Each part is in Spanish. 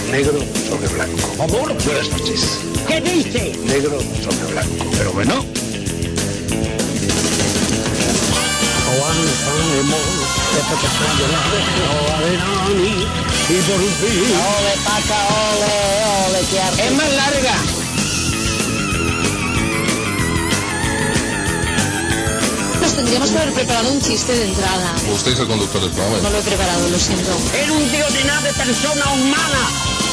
negro sobre blanco. Amor, Buenas noches. ¿qué dice? Negro sobre blanco. Pero bueno. Ole, Paca, ole, que arte. Es más larga. Nos tendríamos que haber preparado un chiste de entrada. Usted es el conductor del programa. No lo he preparado, lo siento. Era un tío de nada de persona humana.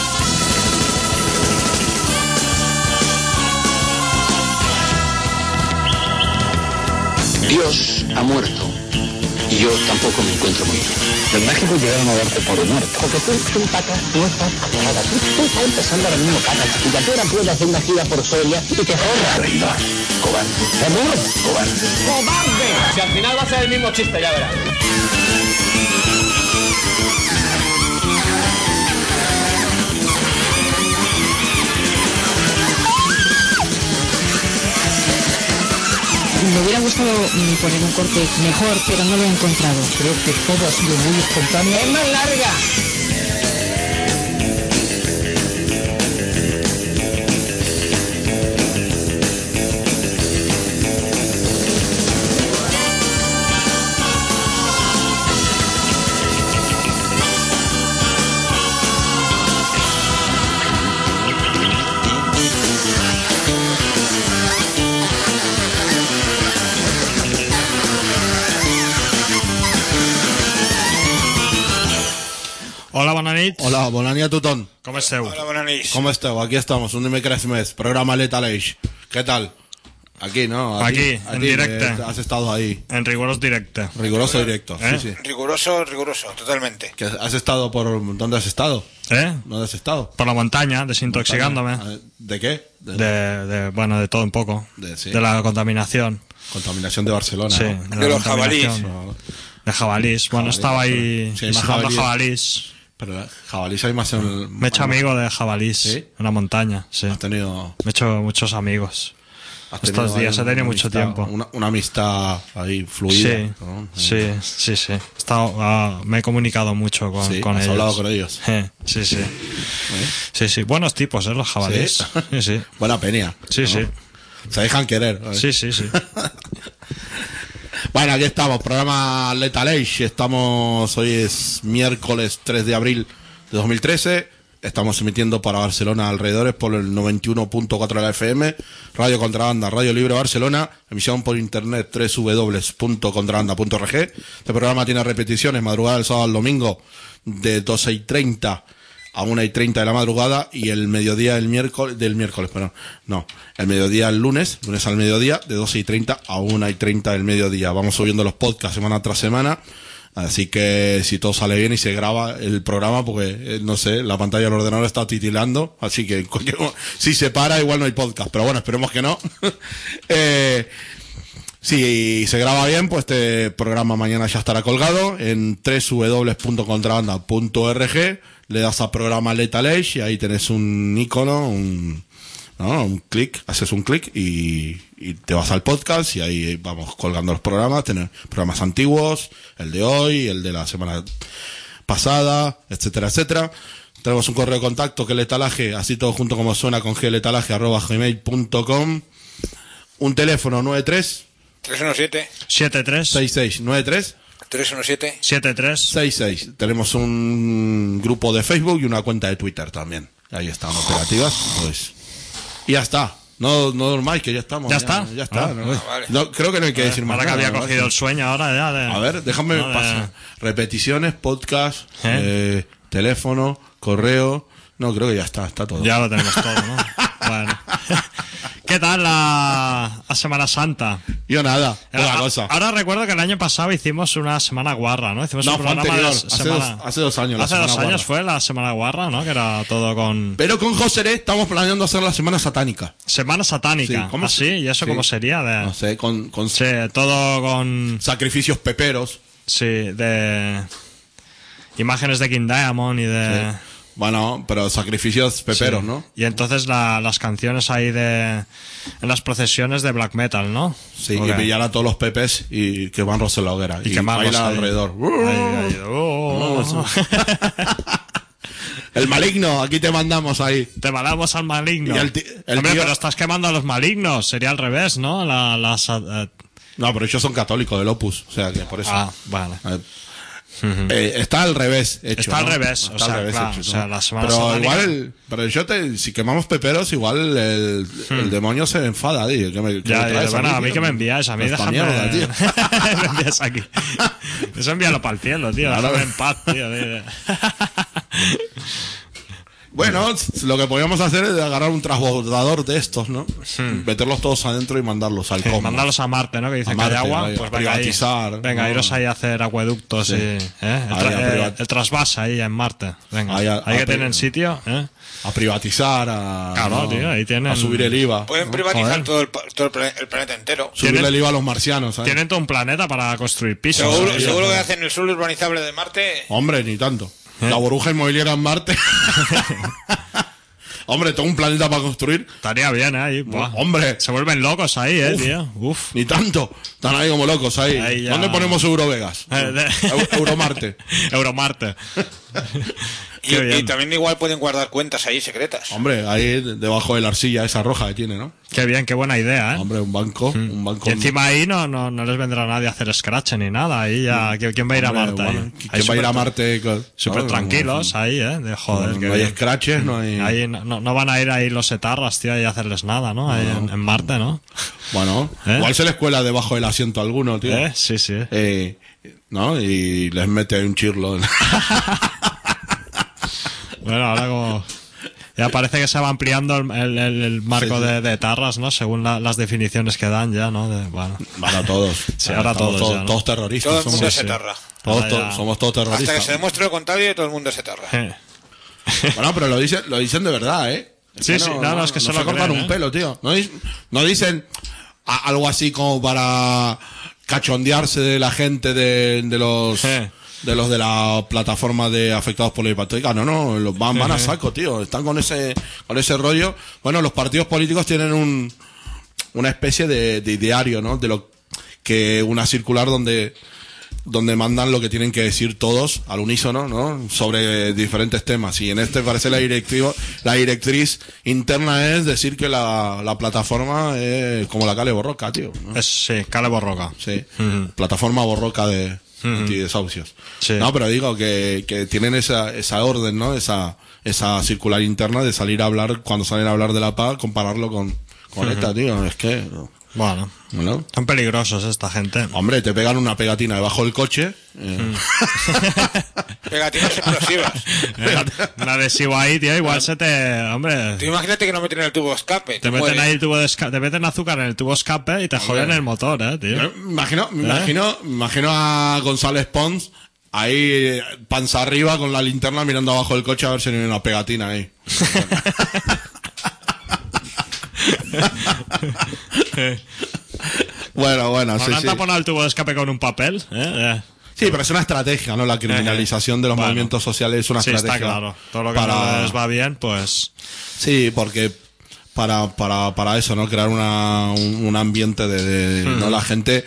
Dios ha muerto. Y yo tampoco me encuentro muy bien. Los mágicos llegaron a darte por muerto. Porque tú, Paca, no estás nada. Tú estás empezando ahora mismo, Paca, chiquilla. Tú ahora puedes hacer una gira por Soria y te jodas. Traidor. Cobarde. Amor, Cobarde. cobarde. Si al final va a ser el mismo chiste, ya verás. Me hubiera gustado poner un corte mejor, pero no lo he encontrado. Creo que todo ha sido muy espontáneo. Es más larga. Hola, bona nit. Hola, bona nit a tothom. Com esteu? Hola, buenas noches. ¿Cómo esteu? Aquí estamos, un dimecres més, programa Lethal Age. ¿Qué tal? Aquí, ¿no? Aquí, en directe. Has estado ahí, En riguroso directe. riguroso directo. ¿Eh? Sí, sí. Riguroso, totalmente. ¿Que has estado por... ¿Dónde has estado? ¿Eh? ¿Dónde has estado? Por la montaña, desintoxicándome. ¿De qué? Bueno, de todo un poco. Sí. De la contaminación. Contaminación de Barcelona. Sí, ¿no? De la los contaminación. De jabalís. Bueno, Jabalís, estaba ahí sí, visitando más jabalís. Pero jabalís hay más en... Me he hecho amigo de jabalís. ¿Sí? En la montaña, sí. Has tenido... Me he hecho muchos amigos. has tenido Estos días ahí he tenido una mucho amistad, tiempo. Una amistad ahí fluida. Sí, ¿no? sí. He estado, me he comunicado mucho con, Sí, con has ellos. hablado con ellos. Sí, sí. Sí, sí. Buenos tipos, los jabalíes. ¿Sí? Sí, sí. Buena peña. Sí, ¿no? sí. Se dejan querer. ¿eh? Sí, sí, sí. Bueno, aquí estamos, programa Lethal Age. Estamos, hoy es miércoles 3 de abril de 2013. Estamos emitiendo para Barcelona alrededores por el 91.4 de la FM, Radio Contrabanda, Radio Libre Barcelona, emisión por internet www.contrabanda.org. Este programa tiene repeticiones madrugada del sábado al domingo de 12:30 a 1:30 de la madrugada y el mediodía el mediodía el lunes al mediodía de 12:30 a 1:30 del mediodía. Vamos subiendo los podcasts semana tras semana. Así que si todo sale bien y se graba el programa, porque no sé, la pantalla del ordenador está titilando, así que si se para igual no hay podcast, pero bueno, esperemos que no. Si se graba bien, pues este programa mañana ya estará colgado en www.contrabanda.org. Le das a programa Lethal Age y ahí tenés un icono, un clic, haces un clic y te vas al podcast y ahí vamos colgando los programas, tener programas antiguos, el de hoy, el de la semana pasada, etcétera, etcétera. Tenemos un correo de contacto que es letalaje, así todo junto como suena, con gletalaje@gmail.com. Un teléfono 317 73 6693 317 73 66. Tenemos un grupo de Facebook y una cuenta de Twitter también. Ahí están operativas, pues. Y ya está. No durmáis, que ya estamos. ¿Ya está? Ya está. Ah, ¿no? vale. No, creo que no hay que decir más Ahora que nada, había ¿no? cogido el sueño ahora ya de... A ver, déjame No, pasar. Repeticiones, podcast, ¿Eh? teléfono, correo. No, creo que ya está todo. Ya lo tenemos todo, ¿no? Bueno. ¿Qué tal la Semana Santa? Yo nada, poca cosa. Ahora recuerdo que el año pasado hicimos una semana guarra, ¿no? Hicimos No, un fue programa anterior, de semana... hace 2 años. la Hace semana 2 años guarra. fue la semana guarra, ¿no? Que era todo con... Pero con José Le estamos planeando hacer la semana satánica. Semana satánica. Sí, ¿cómo ¿Ah, sí? ¿Y eso sí. cómo sería? No sé, con Sí, todo con... sacrificios peperos. Sí, de... Imágenes de King Diamond y de... Sí. Bueno, pero sacrificios peperos, Sí. ¿no? Y entonces las canciones ahí de... En las procesiones de black metal, ¿no? Sí, Ok. y pillar a todos los pepes y quemarlos en la hoguera. Y quemarlos bailar ahí. alrededor. Ahí, oh. El maligno, aquí te mandamos ahí. Te mandamos al maligno. Y el Hombre, tío- pero estás quemando a los malignos. Sería al revés, ¿no? No, pero ellos son católicos del Opus, o sea que por eso. Vale. Está al revés hecho. Está al ¿no? revés, Está o sea, al revés claro, hecho, o sea, ¿no? la Semana pero Satánica- igual, si quemamos peperos, igual el demonio se enfada, tío. Que me Ya, traes bueno, a mí tío? que me envías, a mí Esta déjame... mierda, tío. me envías aquí. Eso envíalo para el cielo, tío, Claro. déjame en paz, tío. Bueno, lo que podríamos hacer es agarrar un transbordador de estos, ¿no? Meterlos todos adentro y mandarlos al cosmos. Mándalos a Marte, ¿no? Que dicen A que hay Marte, agua, ahí, pues a venga ahí. privatizar, Venga, ¿no? iros ahí a hacer acueductos Sí. y... Ahí a El trasvase ahí en Marte. Venga, Ahí ahí que a- tienen sitio, ¿eh? A privatizar, a... Claro, tío, ahí tienen- A subir el IVA. Pueden ¿no? privatizar Joder. todo el planeta entero. Subirle tienen- el IVA a los marcianos, ¿sabes? Tienen todo un planeta para construir pisos. Seguro, ¿eh? seguro que hacen el suelo urbanizable de Marte. Hombre, ni tanto. La burbuja inmobiliaria en Marte. Hombre, todo un planeta para construir. Estaría bien, ¿eh? Ahí, buah. Hombre, Se vuelven locos ahí, tío. Uf. ni tanto. Están ahí como locos ahí. Ahí ya. ¿Dónde ponemos Eurovegas? Euromarte. Euromarte. Y, Qué bien. y también igual pueden guardar cuentas ahí secretas. Hombre, ahí debajo de la arcilla esa roja que tiene, ¿no? Qué bien, qué buena idea, ¿eh? Hombre, un banco. Y encima ahí no les vendrá nadie a hacer scratch ni nada. Ahí ya, ¿quién va a ir a Marte? Bueno, ahí? ¿quién Ahí va a ir a súper- Marte? Súper No, tranquilos ahí, de joder. qué No hay bien. scratches, no hay... Ahí no van a ir ahí los etarras, tío, y a hacerles nada, ¿no? Ahí en Marte, ¿no? Bueno, ¿Eh? igual se les cuela debajo del asiento a alguno, tío. Sí, sí. ¿No? Y les mete un chirlo. Bueno, ahora como... Ya parece que se va ampliando el marco Sí, sí. de etarras, ¿no? Según las definiciones que dan ya, ¿no? Bueno. Para todos. Sí, ahora Estamos todos ya, ¿no? todos terroristas. Todo el mundo somos, es etarra. todos, Ahora ya. somos todos Hasta que terroristas. se demuestre lo contrario, todo el mundo es etarra. Bueno, pero lo dicen de verdad, ¿eh? Es Sí, que sí, no, es que se lo cortan creen, un ¿eh? pelo, tío. No dicen algo así como para cachondearse de la gente de los... Sí. De los de la plataforma de afectados por la hipoteca, no, los van a saco, tío, están con ese rollo. Bueno, los partidos políticos tienen una especie de diario, ¿no? De lo que una circular donde mandan lo que tienen que decir todos al unísono, ¿no? Sobre diferentes temas. Y en este parece la directriz interna es decir que la plataforma es como la Cale Borroca, tío, ¿no? Sí, Cale Borroca. Sí, plataforma borroca de antidesahucios. Sí. No, pero digo que tienen esa orden, ¿no? Esa circular interna de salir a hablar, cuando salen a hablar de la paz, compararlo con esta, tío. Es que, Bueno, ¿no? son peligrosos esta gente. Hombre, te pegan una pegatina debajo del coche. Pegatinas explosivas. Un adhesivo ahí, tío, igual se te... Hombre... Tú imagínate que no meten el tubo de escape. Te meten mueres. ahí el tubo de escape, te meten azúcar en el tubo escape y te joden el motor, tío. Me imagino a González Pons ahí panza arriba con la linterna mirando abajo del coche a ver si no hay una pegatina ahí. Bueno, sí, ¿Habrán sí. taponado el tubo de escape con un papel? Sí, pero es una estrategia, ¿no? La criminalización de los Bueno. movimientos sociales es una Sí, estrategia. está claro. Todo lo que no les va bien, pues... Sí, porque para eso, ¿no? Crear un ambiente ¿no? La gente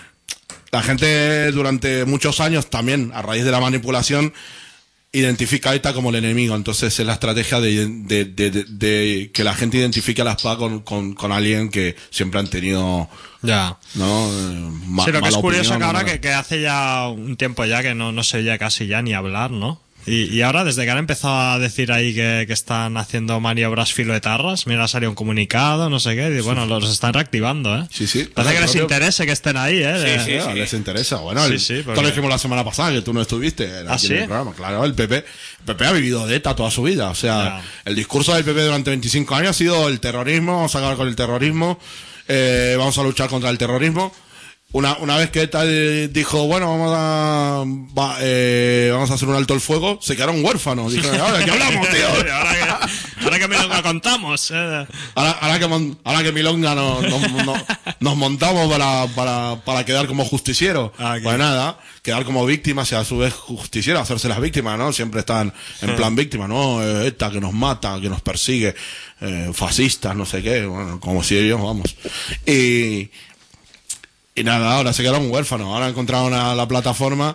durante muchos años también, a raíz de la manipulación, identifica a ETA como el enemigo. Entonces es la estrategia de que la gente identifique a la SPA con alguien que siempre han tenido, Ya. ¿no? Sí, lo que es mala curioso opinión, que ahora mala- que hace ya un tiempo ya que no se oye casi ya ni hablar, ¿no? Y ahora, desde que han empezado a decir ahí que están haciendo maniobras filoetarras, mira, salió un comunicado, no sé qué, y bueno, los están reactivando, ¿eh? Sí, sí. Parece que les Propio- interese que estén ahí, ¿eh? Sí, sí. Les interesa. Bueno, Sí, esto porque- lo dijimos la semana pasada, que tú no estuviste aquí ¿Ah, sí? en el programa. Claro, el PP ha vivido de ETA toda su vida. O sea, Ya. el discurso del PP durante 25 años ha sido el terrorismo, vamos a acabar con el terrorismo, vamos a luchar contra el terrorismo. Una vez que ETA dijo, bueno, vamos a hacer un alto el fuego, se quedaron huérfanos. Dijeron, ¿ahora qué hablamos, tío? ahora que me lo contamos, Ahora que Milonga nos montamos para quedar como justicieros. Aquí. Pues nada, quedar como víctimas y a su vez justicieros, hacerse las víctimas, ¿no? Siempre están en plan víctima, ¿no? Esta que nos mata, que nos persigue, fascistas, no sé qué, bueno, como si ellos, vamos. Y nada, ahora se quedaron huérfanos, ahora encontraron a la plataforma,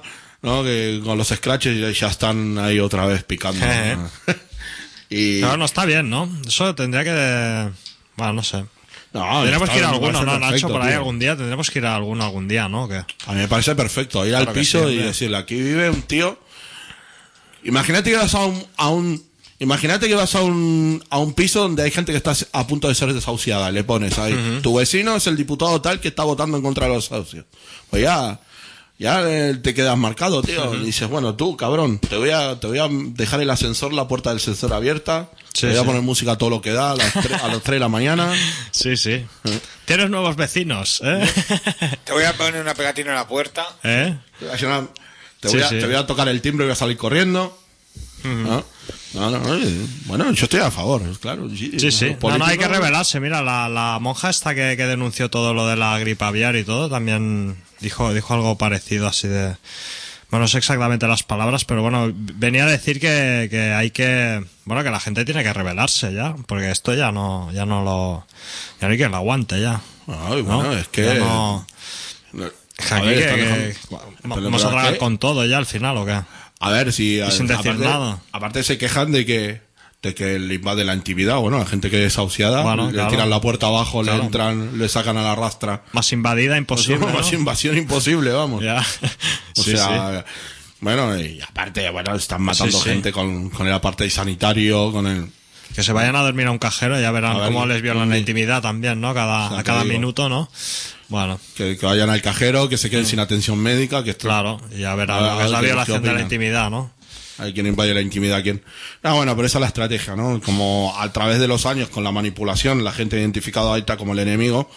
¿no? Que con los scratches ya están ahí otra vez picando. ¿no? Y... Pero no está bien, ¿no? Eso tendría que... Bueno, no sé. No, Tendremos que ir a me alguno, parece ¿no, Nacho? perfecto, Por ahí tío. algún día tendremos que ir a alguno algún día, ¿no? ¿Qué? A mí me parece perfecto ir Claro al que piso sí, y hombre. decirle, aquí vive un tío. Imagínate que vas imagínate que vas a un piso donde hay gente que está a punto de ser desahuciada. Le pones ahí, tu vecino es el diputado tal que está votando en contra de los desahucios. Pues ya te quedas marcado, tío. Y dices, bueno, tú, cabrón, te voy a dejar el ascensor, la puerta del ascensor abierta. Sí, te voy a sí. poner música a todo lo que da a las 3 de la mañana. Sí, sí. Tienes nuevos vecinos, ¿eh? Te voy a poner una pegatina en la puerta. ¿Eh? Te Sí, voy, sí. te voy a tocar el timbre y voy a salir corriendo. ¿No? No, bueno, yo estoy a favor, claro. Sí, sí. Los políticos- No, hay que rebelarse. Mira, la monja esta que denunció todo lo de la gripe aviar y todo, también dijo algo parecido así de... Bueno, no sé exactamente las palabras, pero bueno, venía a decir que hay que... Bueno, que la gente tiene que rebelarse ya, porque esto ya no hay quien lo aguante ya. Ay, ¿no? bueno, es que... Ya no... A Aquí ver, que- están que- dejando- vamos a pero tragar ¿qué? con todo ya al final, ¿o qué? A ver, si... sin decir aparte, nada. Aparte se quejan de que le invade la intimidad. Bueno, la gente que es desahuciada, Bueno, le claro. tiran la puerta abajo, Claro. le entran, le sacan a la rastra. Más invadida imposible, Más ¿no? invasión imposible, vamos. Ya. O Sí, sea, bueno, y aparte, bueno, están matando Sí, sí. gente con el apartheid sanitario, con el... Que se vayan a dormir a un cajero, ya verán A ver, cómo les violan la intimidad también, ¿no? O sea, A te cada digo. minuto, ¿no? Bueno, Que vayan al cajero, que se queden sin atención médica, que esto... claro, y ya verán A ver, lo que es la ¿qué violación de la opinan? intimidad, ¿no? Hay quien invade la intimidad, quién. Bueno, pero esa es la estrategia, ¿no? Como a través de los años, con la manipulación, la gente ha identificado a ETA como el enemigo.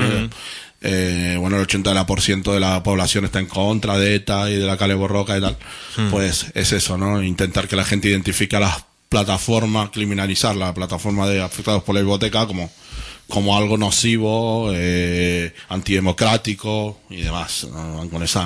Bueno, el 80% de la población está en contra de ETA y de la Kale Borroka y tal. Pues es eso, ¿no? Intentar que la gente identifique a las plataformas, criminalizar la plataforma de afectados por la hipoteca como algo nocivo, antidemocrático y demás, ¿no?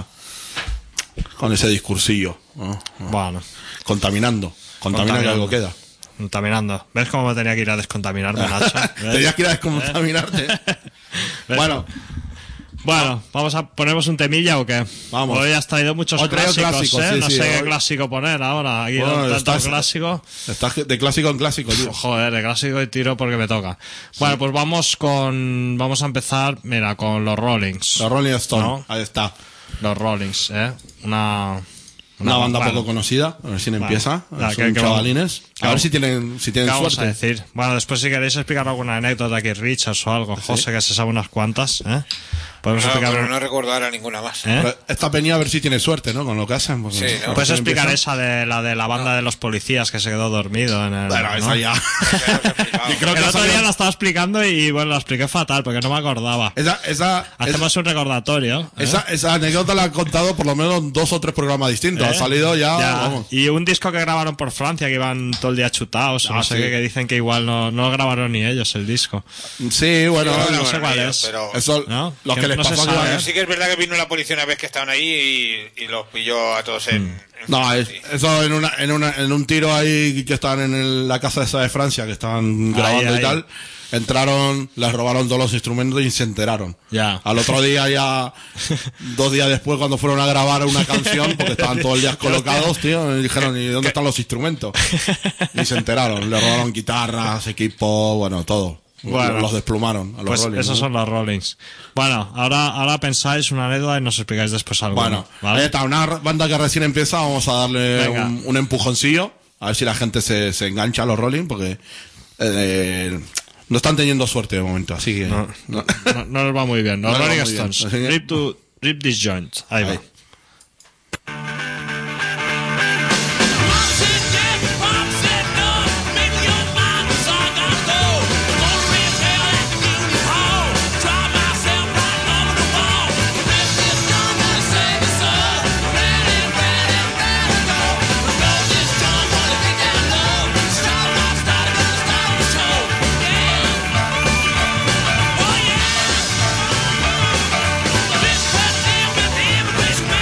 Con ese discursillo, ¿no? Bueno, Contaminando que algo queda. contaminando. ¿Ves cómo me tenía que ir a descontaminarme, Nacho? ¿Ves? Tenías que ir a descontaminarte. Bueno, Bueno, ¿ponemos un temilla o qué? Vamos. Hoy has traído muchos Hoy traigo clásicos, clásicos, ¿eh? sí, No sí, sé qué hoy- clásico poner ahora. Aquí Bueno, tanto estás- clásico. estás de clásico en clásico, tío. Joder, de clásico y tiro porque me toca. Bueno, pues vamos a empezar, mira, con los Rollings. Los Rolling Stones, ¿No? ahí está. Los Rollings, ¿eh? Una Una banda bueno, poco conocida, recién empieza. Ya, Son ¿qué chavalines. vamos- A ver si tienen ¿Qué vamos suerte. a decir? Bueno, después si queréis explicar alguna anécdota aquí, Richards o algo, José, que se sabe unas cuantas, ¿eh? Podemos No, explicar... pero no recuerdo ahora ninguna más. ¿Eh? Pero esta peña a ver si tiene suerte, ¿no? Con lo que hacen. porque Sí, ¿no? recién Puedes explicar empieza. esa de la banda de los policías que se quedó dormido en el... Bueno, ¿no? esa ya. Creo que El ha otro día salido- la estaba explicando y bueno, la expliqué fatal porque no me acordaba. Hacemos un recordatorio. ¿eh? esa anécdota la han contado por lo menos 2 o 3 programas distintos. ¿Eh? Ha salido ya, vamos. Y un disco que grabaron por Francia, que iban todo el día chutados, no sé sí. qué, que dicen que igual no lo grabaron ni ellos el disco. Sí, bueno, Sí, no bueno, sé cuál ellos, es. pero- eso, ¿No? lo Que que les no se pasó sabe, a Pero sí que es verdad que vino la policía una vez que estaban ahí y los pilló a todos en No, sí. eso en un tiro ahí que estaban en la casa esa de Francia, que estaban grabando ahí. y tal. Entraron, les robaron todos los instrumentos y se enteraron. Ya. Al otro día ya, 2 días después, cuando fueron a grabar una canción, porque estaban todo el día colocados, tío, y dijeron, ¿y dónde están los instrumentos? Y se enteraron, le robaron guitarras, equipo, bueno, todo. Bueno. Los desplumaron a los Pues Rolling, esos ¿no? son los Rollings. Bueno, ahora pensáis una anécdota y nos explicáis después algo. Bueno, ¿vale? ahí está, una banda que recién empieza, vamos a darle Venga. un empujoncillo, a ver si la gente se engancha a los Rolling, porque no están teniendo suerte de momento, así que... No nos va muy bien. Los No nos va Rolling muy bien. Stones. Así que- Rip this joint. Ahí va. This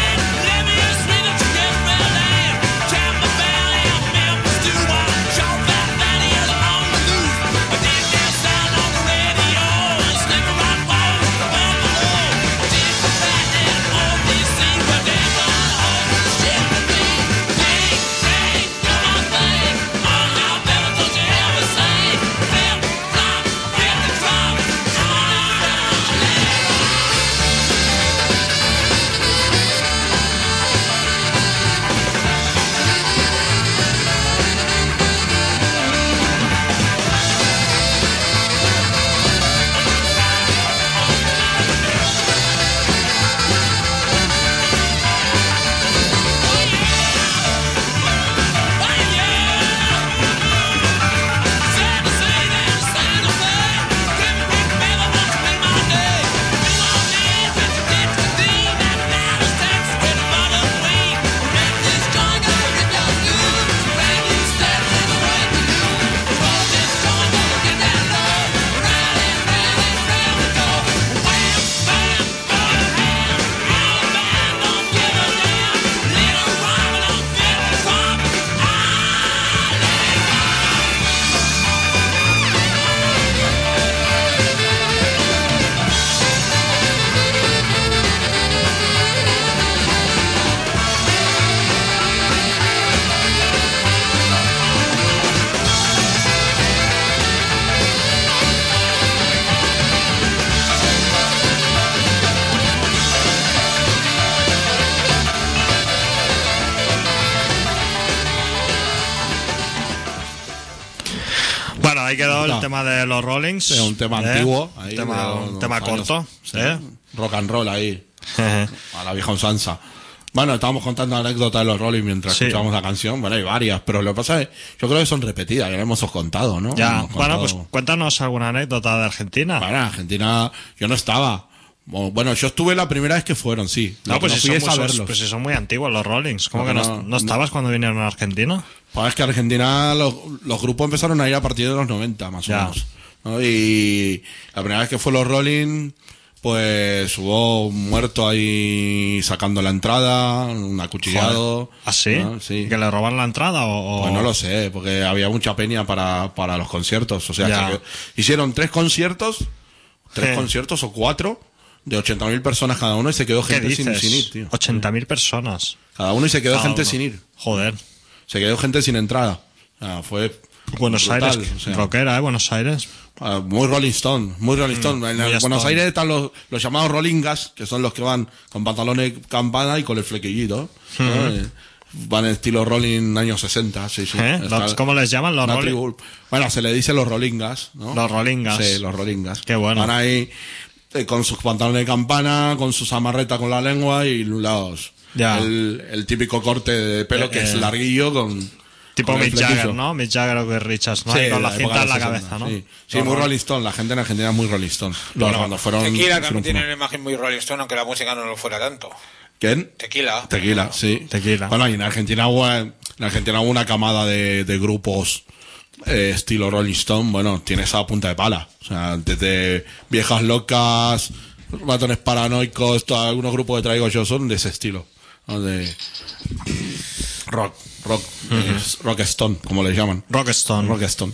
Bueno, ahí quedó el Está. tema de los Rollings. Es un tema antiguo. Ahí, Un tema de los corto. años. Sí. Rock and roll ahí. A la vieja usanza. Bueno, estábamos contando anécdotas de los Rollings mientras Sí. escuchábamos la canción. Bueno, hay varias, pero lo que pasa es, yo creo que son repetidas, ya lo hemos contado, ¿no? Ya, Hemos bueno, contado. pues cuéntanos alguna anécdota de Argentina. Bueno, Argentina, yo no estaba. Bueno, yo estuve la primera vez que fueron, sí. No, Lo que pues, no si fui son es a muy, verlos. pues si son muy antiguos los Rollings. ¿Cómo No, que no, no estabas cuando vinieron a Argentina? Pues es que Argentina, los grupos empezaron a ir a partir de los 90, más Ya. o menos. ¿no? Y la primera vez que fue los Rolling, pues hubo un muerto ahí sacando la entrada, un acuchillado. ¿Ah, sí? ¿no? Sí. ¿Que le roban la entrada o...? Pues no lo sé, porque había mucha peña para los conciertos. O sea, Ya. que hicieron 3 conciertos Sí. o 4, de 80.000 personas cada uno, y se quedó ¿Qué gente sin dices? ir, tío. 80.000 personas. Cada uno, y se quedó Cada gente uno. sin ir. Joder. Se quedó gente sin entrada. O sea, fue Buenos brutal, Aires, o sea. rockera, Buenos Aires. Muy Rolling Stone, muy Rolling Stone. En muy Buenos Stone. Aires están los llamados Rollingas, que son los que van con pantalones campana y con el flequillito. ¿no? Van en estilo Rolling años 60, sí, sí. ¿Eh? Está ¿Cómo les llaman los una Rolling? tribu. Bueno, se le dice los Rollingas, ¿no? Los Rollingas. Sí, los Rollingas. Qué bueno. Van ahí con sus pantalones de campana, con sus amarretas con la lengua y Ya. el típico corte de pelo que es larguillo con... Tipo con el Mick Jagger, flequillo. ¿no? Mick Jagger o Keith Richards, ¿no? Sí, Ahí con la de cinta en la época de los cabeza, ¿no? 60, Sí, muy Rolling Stone. La gente en Argentina es muy Rolling Stone. Cuando fueron... Tequila fueron también tiene fueron- una imagen muy Rolling Stone, aunque la música no lo fuera tanto. ¿Quién? Tequila. Tequila, sí. Tequila. Bueno, y en Argentina hubo una camada de grupos estilo Rolling Stone. Bueno, tienes a punta de pala. O sea, desde Viejas Locas, Ratones Paranoicos, algunos grupos que traigo yo son de ese estilo, ¿no? De rock Stone, como les llaman. Rockstone. Rockstone.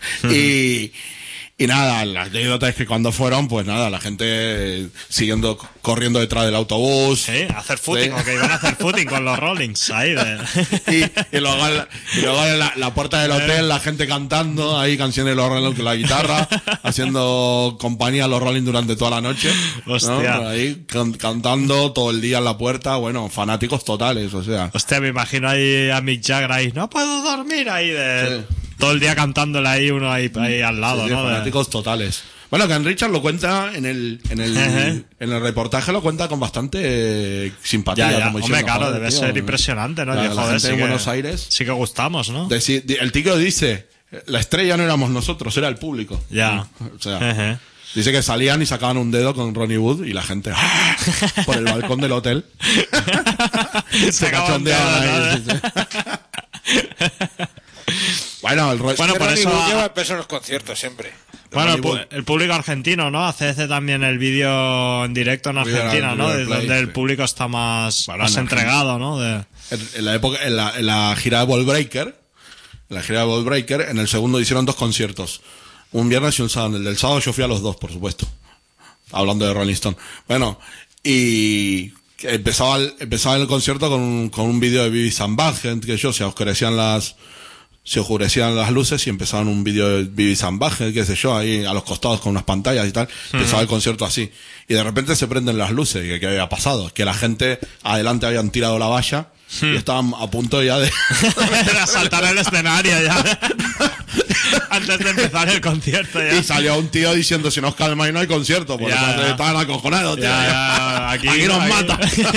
Y nada, la anécdota es que cuando fueron, pues nada, la gente corriendo detrás del autobús. Sí, hacer footing, Sí. o que iban a hacer footing con los Rollings ahí de... Y luego en la puerta del hotel, la gente cantando, ahí canciones de los Rolling con la guitarra, haciendo compañía a los Rolling durante toda la noche. ¿no? Hostia. Ahí cantando todo el día en la puerta, bueno, fanáticos totales, o sea. Hostia, me imagino ahí a Mick Jagger ahí, no puedo dormir ahí de... Sí. Todo el día cantándole ahí uno ahí al lado, Sí, ¿no? fanáticos totales. Bueno, que en Richard lo cuenta en el reportaje, lo cuenta con bastante simpatía. Ya, ya. como Hombre, diciendo, claro, joder, debe tío, ser impresionante, ¿no? La Joder, gente sí de que- Buenos Aires. Sí que gustamos, ¿no? El tío dice, la estrella no éramos nosotros, era el público. Ya. O sea, Ejé. dice que salían y sacaban un dedo con Ronnie Wood y la gente ¡ah! Por el balcón del hotel. Se cachondeaban ahí. sí, sí. Bueno, Bueno, por Ronnie eso... Wood lleva el peso en los conciertos siempre. Bueno, Ronnie Wood. el público argentino, ¿no? Hace también el vídeo en directo en Video Argentina, en ¿no? River Plate, Donde el sí. público está más Bueno, en entregado, ¿no? En la época, en la gira de Ballbreaker, en el segundo hicieron 2 conciertos. Un viernes y un sábado. El del sábado yo fui a los 2, por supuesto. Hablando de Rolling Stone. Bueno, y empezaba el concierto con un vídeo de Beavis and Butthead, que se oscurecían las luces y empezaban un vídeo de Beavis and Butthead, qué sé yo, ahí a los costados con unas pantallas y tal. Empezaba el concierto así. Y de repente se prenden las luces. ¿Y qué había pasado? Que la gente adelante habían tirado la valla y estaban a punto ya de... De saltar el escenario ya. Antes de empezar el concierto ya. Y salió un tío diciendo, si no os calmáis no hay concierto, porque Ya. estaban acojonados, tío. Ya, aquí nos aquí. mata.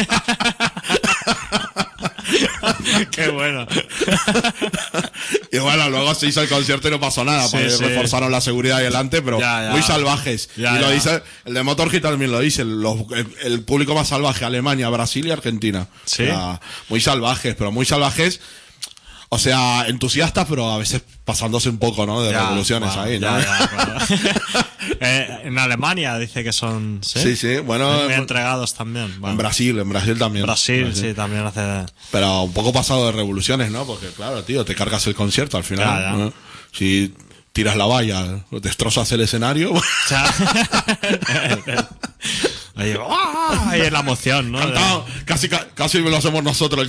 Qué bueno. Y bueno, luego se hizo el concierto y no pasó nada, Sí, porque sí. reforzaron la seguridad ahí delante, pero Ya. muy salvajes. Ya, y lo ya. dice, el de Motorhead también lo dice, el público más salvaje, Alemania, Brasil y Argentina. Sí. O sea, muy salvajes, pero muy salvajes. O sea, entusiastas, pero a veces pasándose un poco, ¿no? De Ya, revoluciones bueno, ahí, ¿no? ya, claro. En Alemania dice que son... Sí, sí, bueno, muy entregados también. Bueno, En Brasil también. Brasil, sí, también hace... Pero un poco pasado de revoluciones, ¿no? Porque claro, tío, te cargas el concierto al final. Ya, ya. ¿no? Si tiras la valla, destrozas el escenario. O sea, ahí, ¡ah! Ahí es la emoción, ¿no? Cantado, casi lo hacemos nosotros.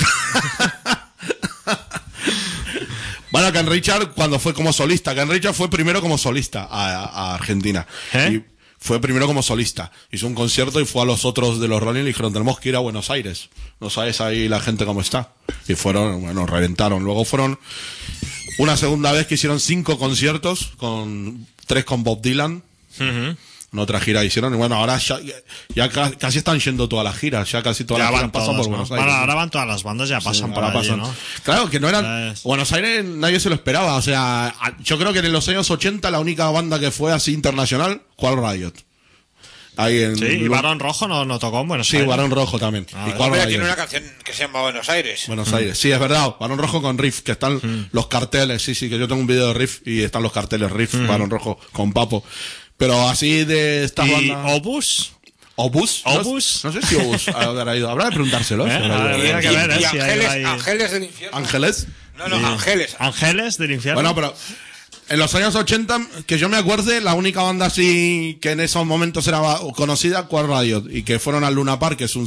Bueno, Ken Richard cuando fue como solista. Ken Richard fue primero como solista a Argentina. ¿Eh? Y fue primero como solista. Hizo un concierto y fue a los otros de los Rolling y le dijeron, tenemos que ir a Buenos Aires. No sabes ahí la gente cómo está. Y fueron, bueno, reventaron. Luego fueron Una segunda vez que hicieron 5 conciertos, 3 con Bob Dylan. En otra gira hicieron, y bueno, ahora ya casi están yendo todas las giras, ya casi todas Ya las giras van pasan todos, por ¿no? Buenos Aires. Bueno, ahora van todas las bandas, ya pasan por Ahora allí, pasan. ¿no? Claro, que no eran... Buenos Aires nadie se lo esperaba, o sea, yo creo que en los años 80 la única banda que fue así internacional, Qual Riot. Ahí en... Sí, y Barón Rojo no tocó en Buenos Sí, Aires. Barón Rojo también. Y Qual Hombre, Riot. tiene una canción que se llama Buenos Aires. Buenos Aires, sí, es verdad. Barón Rojo con Riff, que están los carteles, sí, que yo tengo un video de Riff y están los carteles Riff, Barón Rojo con Papo. Pero así de estas ¿Y bandas... Obus? ¿Obus? ¿Obus? No sé si Obus habrá ido. Habrá de preguntárselo. A ver, habría que ver, Y si hay ahí... Ángeles del Infierno. ¿Ángeles? No, Ángeles. Ángeles del Infierno. Bueno, pero en los años 80, que yo me acuerde, la única banda así que en esos momentos era conocida, Qual Riot, y que fueron al Luna Park, que es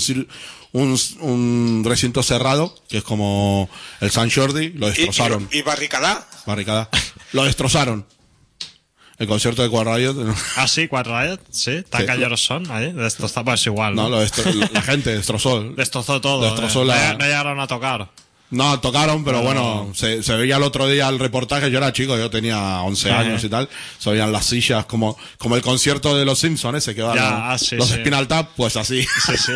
un recinto cerrado, que es como el San Jordi, lo destrozaron. ¿Y Barricada? Lo destrozaron. El concierto de Qual Riot. Ah, sí, Qual Riot, sí. Tan Sí. calleros son ahí. Destrozó, pues igual, ¿no? No, la gente destrozó. Destrozó todo. Destrozó No llegaron a tocar. No, tocaron, pero bueno, se veía el otro día el reportaje, yo era chico, yo tenía 11 años y tal, se veían las sillas como el concierto de los Simpsons ese que va los sí. Spinal Tap, pues así. Sí.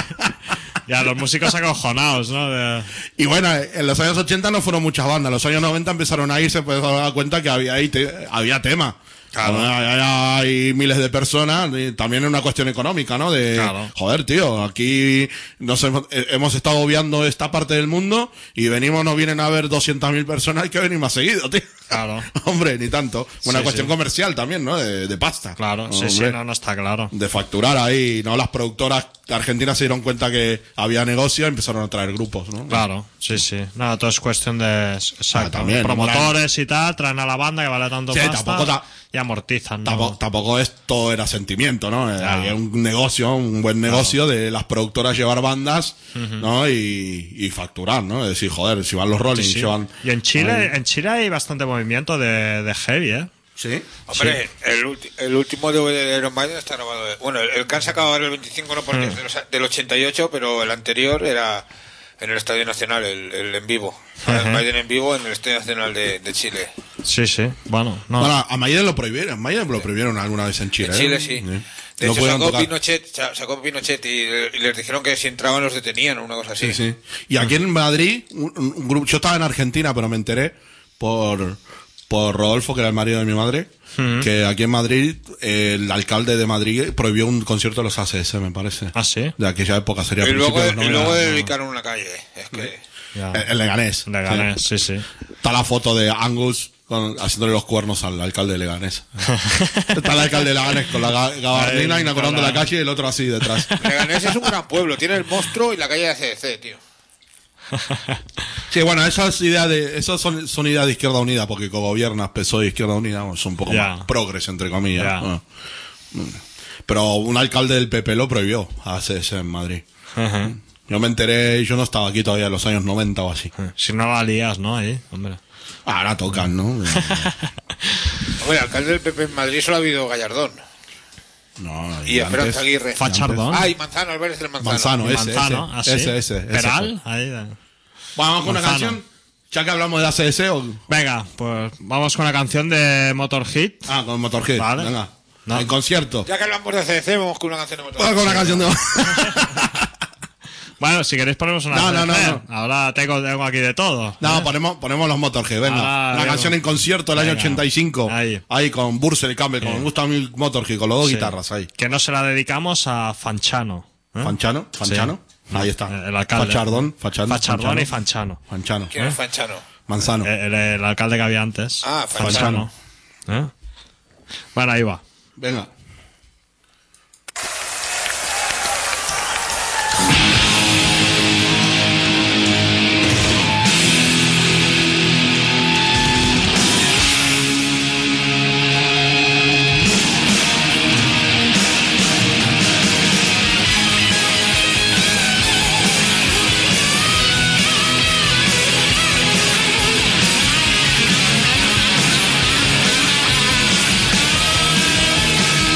Ya, los músicos acojonados, ¿no? Y bueno, en los años 80 no fueron muchas bandas, en los años 90 empezaron a irse, pues se dar cuenta que había tema. Claro. Hay miles de personas, y también es una cuestión económica, ¿no? Claro. Joder, tío, aquí hemos estado obviando esta parte del mundo y nos vienen a ver 200.000 personas, hay que venir más seguido, tío. Claro. Hombre, ni tanto. Una Sí, cuestión sí. comercial también, ¿no? De pasta. Claro, sí, Hombre, no está claro. de facturar ahí, ¿no? Las productoras argentinas se dieron cuenta que había negocio y empezaron a traer grupos, ¿no? Claro, sí. No, todo es cuestión de... Exacto. también, promotores y tal, traen a la banda que vale tanto Sí, pasta y amortizan, ¿no? Tampoco esto era sentimiento, ¿no? Claro. Había un negocio, un buen negocio de las productoras llevar bandas, ¿no? Y facturar, ¿no? Es decir, joder, si van los Rolling, Sí. llevan... Y en Chile hay bastante movimiento de heavy, ¿eh? Sí. Hombre, el último DVD de Iron Maiden está grabado. Bueno, el que han sacado ahora el 25 no porque es del 88, pero el anterior era en el Estadio Nacional, el en vivo. Iron Maiden en vivo en el Estadio Nacional de Chile. Sí. Bueno, no. Bueno, a Maiden lo prohibieron alguna vez en Chile. En Chile ¿eh? sí. No De hecho, pudieron sacó tocar. Pinochet y les dijeron que si entraban los detenían o una cosa así. Sí. Y aquí en Madrid, un grupo, yo estaba en Argentina, pero me enteré por Rodolfo, que era el marido de mi madre, que aquí en Madrid el alcalde de Madrid prohibió un concierto de los ACS, me parece. Ah, sí. De aquella época sería Y luego, principios de los 90, ¿no? dedicaron una calle. Es que... Ya. El Leganés. Leganés, sí. Está la foto de Angus haciéndole los cuernos al alcalde de Leganés. Está el alcalde de Leganés con la gabardina Ahí, inaugurando con la calle y el otro así detrás. Leganés es un gran pueblo, tiene el monstruo y la calle de ACDC, tío. Sí, bueno, esas son ideas de Izquierda Unida, porque cogobiernas PSOE y Izquierda Unida son un poco Ya. más progres, entre comillas. Ya. Bueno. Pero un alcalde del PP lo prohibió a ACS en Madrid. Yo me enteré, yo no estaba aquí todavía en los años 90 o así. Si no la lías, ¿no? Ahí, hombre. Ahora tocan, ¿no? Hombre, el alcalde del PP en Madrid solo ha habido Gallardón. No, Y Esperanza antes- Aguirre. Fachardón. Ah, y Manzano, Álvarez del Manzano. Manzano, ese. Manzano, así. Ese. Peral, ahí. Vamos con una Manzano. canción. Ya que hablamos de ACS o... Venga, pues vamos con la canción de Motorhead. con Motorhead. Vale. Venga. No. En concierto. Ya que hablamos de ACDC, vamos con una canción de motor. Vamos con una canción de... Bueno, si queréis ponemos una No, canción. Ahora tengo aquí de todo. No, ponemos los Motorhead, venga. Ah, una venga. canción en concierto del año Venga. 85. Ahí. Con Bursel y Campbell, como me gusta a mí Motorhead, con los dos Sí. guitarras ahí. Que no se la dedicamos a Fanchano. ¿eh? ¿Fanchano? Ahí está. El alcalde. Fachardón y Fanchano. Fanchano. ¿Quién es Fanchano? Manzano. El alcalde que había antes. Ah, Fanchano. ¿Eh? Bueno, ahí va. Venga. Thank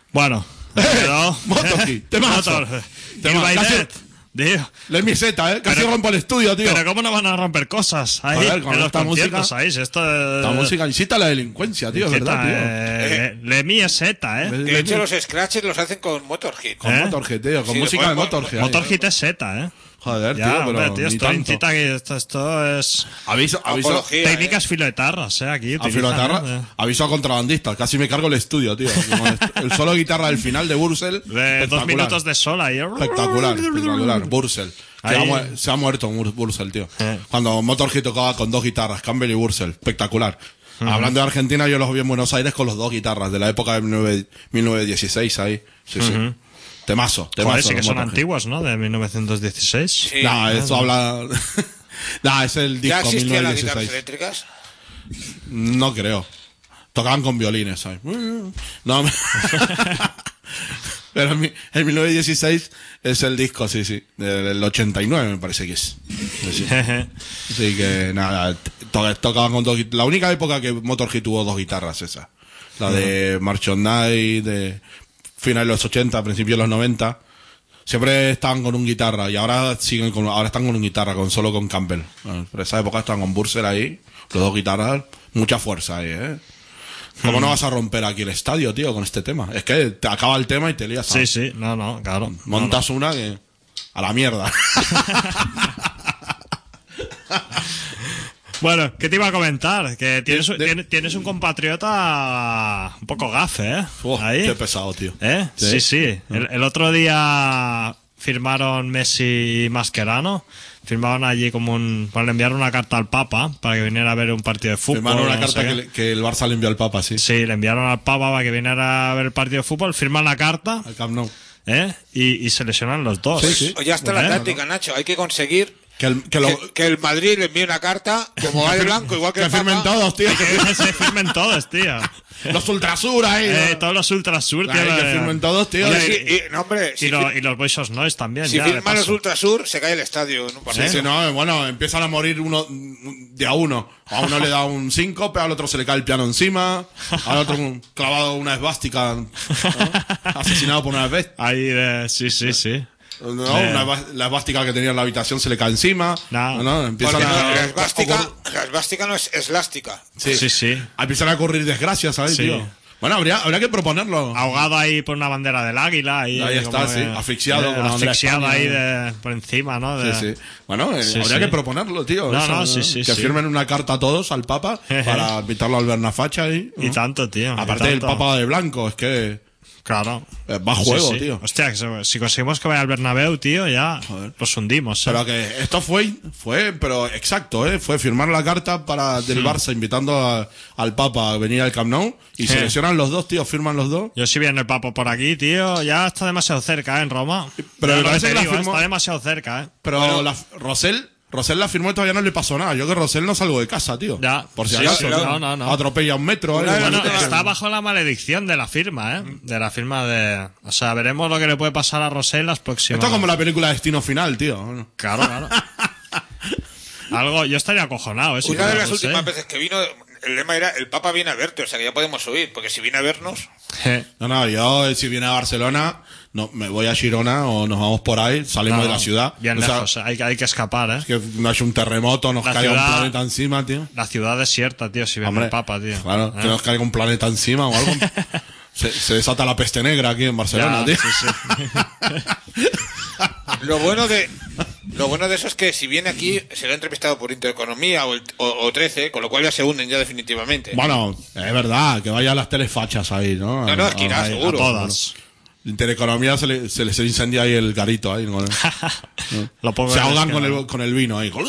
Bueno, pero... Motorhead, temazo. Temazo. Casi- Tío. La miseta, Casi Pero- rompo el estudio, tío. Pero ¿cómo no van a romper cosas ahí Joder, con en los esta conciertos? música- Ahí, si esto La música incita a la delincuencia, tío, es verdad, tío. Lemmy es seta, De hecho, los scratches los hacen con Motorhead. Con ¿Eh? Motorhead, tío, con Sí, música de después- Motorhead. Motorhead es seta, Joder, Ya, tío, pero hombre, tío, ni esto tanto. incita que esto es... Aviso, Apología, Técnicas filoetarras, aquí. a utilizan, filotarra, aviso a contrabandistas, casi me cargo el estudio, tío. El solo de guitarra del final de Bursel. De 2 minutos de sol ahí. Espectacular. Bursel. Ahí. Se ha muerto Bursel, tío. Eh. Cuando Motorhead tocaba con 2 guitarras, Campbell y Bursel. Espectacular. Hablando de Argentina, yo los vi en Buenos Aires con los 2 guitarras, de la época de 1916 ahí. Sí. Temazo. Joder, sí que de son Motorhead. antiguos, ¿no? De 1916. Sí. Nah, eso habla... Nah, es el ¿Ya disco existían las guitarras 1916. eléctricas? No creo. Tocaban con violines, ¿sabes? No, pero en 1916 es el disco, sí. Del 89 me parece que es. Sí. Así que nada, tocaban con 2 guitarras. La única época que Motorhead tuvo 2 guitarras esa. La de March on Night, de finales de los 80, principios de los 90. Siempre estaban con un guitarra y ahora ahora están con un guitarra, solo con Campbell. Pero esa época estaban con Bursel ahí, los 2 guitarras, mucha fuerza ahí, ¿Cómo no vas a romper aquí el estadio, tío, con este tema? Es que te acaba el tema y te lías. Sí, no, claro. Montas una que... a la mierda. Bueno, ¿qué te iba a comentar? Que tienes un compatriota un poco gafe, Ahí. Qué pesado, tío. Sí. El otro día firmaron Messi y Mascherano. Firmaron allí pues le enviaron una carta al Papa para que viniera a ver un partido de fútbol. Firmaron una no carta sé qué. que el Barça le envió al Papa, sí. Sí, le enviaron al Papa para que viniera a ver el partido de fútbol. Firman la carta, Al Camp Nou. y se lesionan los dos. Sí. O ya está la táctica, Nacho. Hay que conseguir que el Madrid le envíe una carta, como va de blanco, igual que el firmen Papa. todos, tío. Que se firmen todos, tío. Los Ultrasur ahí. Todos los Ultrasur, tío. Ay, que firmen todos, tío. Oye, no, hombre, Y los Boys Noise también. si ya, de firman los paso. Ultrasur, se cae el estadio en un partido. Sí, no, bueno, empiezan a morir uno de a uno. A uno le da un síncope, al otro se le cae el piano encima, al otro clavado una esvástica, ¿no? Asesinado por una esvástica. Ahí, sí. ¿No? La esvástica que tenía en la habitación se le cae encima. No. Empiezan Porque a, la esvástica no es elástica. Sí. empiezan a ocurrir desgracias, ¿sabes, Sí. tío? Bueno, habría que proponerlo. Ahogado ahí por una bandera del águila. Ahí está, sí. Asfixiado con la bandera asfixiado de ahí España. por encima, ¿no? Sí. Bueno, Sí, habría sí. que proponerlo, tío. No, Eso, sí. Que firmen una carta a todos al Papa para invitarlo al Bernafacha ahí. Y tanto, tío. Aparte y del tanto. Papa de blanco, es que Claro. va a juego, Sí. tío. Hostia, si conseguimos que vaya al Bernabéu, tío, ya los hundimos. Pero que esto fue, pero exacto, fue firmar la carta del Barça invitando al Papa a venir al Camp Nou y se lesionan los dos, tío, firman los dos. Yo si viene el Papa por aquí, tío, ya está demasiado cerca, en Roma. Pero Ya me lo parece te que la digo, firmó- está demasiado cerca, Pero Rosell la firmó y todavía no le pasó nada. Yo que Rosell no salgo de casa, tío. Ya. Por si Sí, acaso. sí, no. Atropella un metro. Bueno, está bajo la maledicción de la firma, de la firma de... O sea, veremos lo que le puede pasar a Rosell las próximas... Esto es como la película Destino Final, tío. Claro. Algo... Yo estaría acojonado, Una de las últimas veces que vino, el lema era el Papa viene a verte, o sea que ya podemos subir, porque si viene a vernos... No, yo si viene a Barcelona, no, me voy a Girona o nos vamos por ahí, salimos de la ciudad. Bien O sea, lejos, hay que escapar, que no haya un terremoto, nos La caiga ciudad- un planeta encima, tío. La ciudad desierta, tío, si viene Hombre, el Papa, tío. Claro, que nos caiga un planeta encima o algo. se desata la peste negra aquí en Barcelona, Ya, tío. sí. Lo bueno de eso es que si viene aquí, será entrevistado por Intereconomía o 13, con lo cual ya se hunden ya definitivamente. Bueno, es verdad, que vaya a las telefachas ahí, ¿no? No, es que irá, Ahí, seguro. A todas. Intereconomía se les incendia ahí el garito ahí. Lo pongo Se en ahogan esquema. con el vino ahí.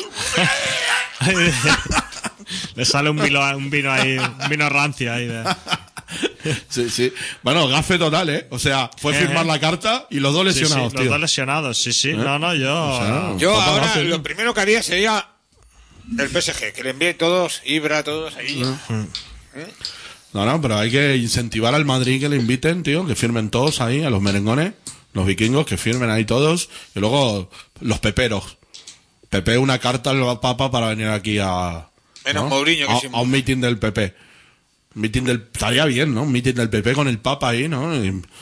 Le sale un vino ahí, un vino rancio ahí. Sí. Bueno, gafe total, O sea, fue firmar la carta y los dos lesionados, los tío. dos lesionados, sí. No, yo... Yo Poca ahora gracia, lo tío. primero que haría sería el PSG, que le envíe todos, Ibra, todos ahí. No, pero hay que incentivar al Madrid que le inviten, tío, que firmen todos ahí, a los merengones, los vikingos, que firmen ahí todos, y luego los peperos. Pepe una carta al Papa para venir aquí a... Menos Mourinho, que a, sí. a un meeting del PP. Estaría bien, ¿no? Un mitin del PP con el Papa ahí, ¿no?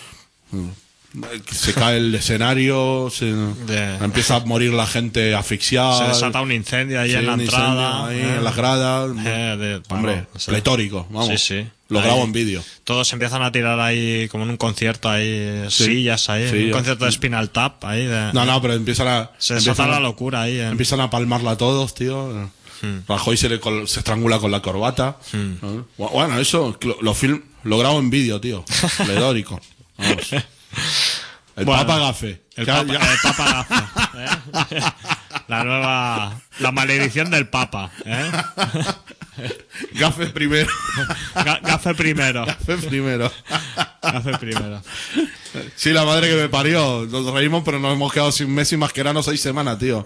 Se cae el escenario, empieza a morir la gente asfixiada. Se desata un incendio ahí en la entrada. Ahí en las gradas. Hombre, pletórico, vamos. Sí. Lo grabo en vídeo. Todos empiezan a tirar ahí, como en un concierto, ahí, sillas ahí. Un concierto de Spinal Tap ahí. No, pero se desata la locura ahí. Empiezan a palmarla todos, tío. Rajoy se estrangula con la corbata. ¿no? Bueno, eso lo grabo en vídeo, tío. Pletórico. Vamos. El Papa Gafe. El Papa Gafe. La maledición del Papa. Gafe primero. Gafe primero. Gafe primero. Gafe primero. Sí, la madre que me parió. Nos reímos, pero nos hemos quedado sin Messi Mascherano 6 semanas, tío.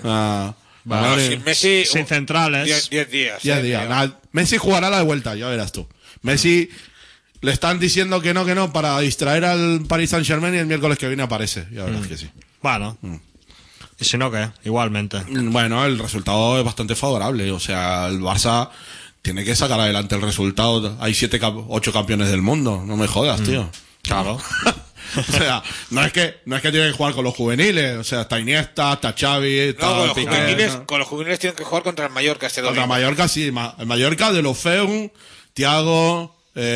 Sin Messi, sin centrales. 10 días. 10 días. Nada, Messi jugará la de vuelta, ya verás tú. Messi le están diciendo que no para distraer al Paris Saint-Germain y el miércoles que viene aparece. Ya verás que sí. Bueno. ¿Y si no qué? Igualmente. Bueno, el resultado es bastante favorable. O sea, el Barça tiene que sacar adelante el resultado. Hay 8 campeones del mundo. No me jodas, tío. Claro. O sea, no es que tiene que jugar con los juveniles. O sea, está Iniesta, está Xavi, está con los juveniles tienen que jugar contra el Mallorca este domingo. Contra el Mallorca, sí. El Mallorca de los Feun, Thiago,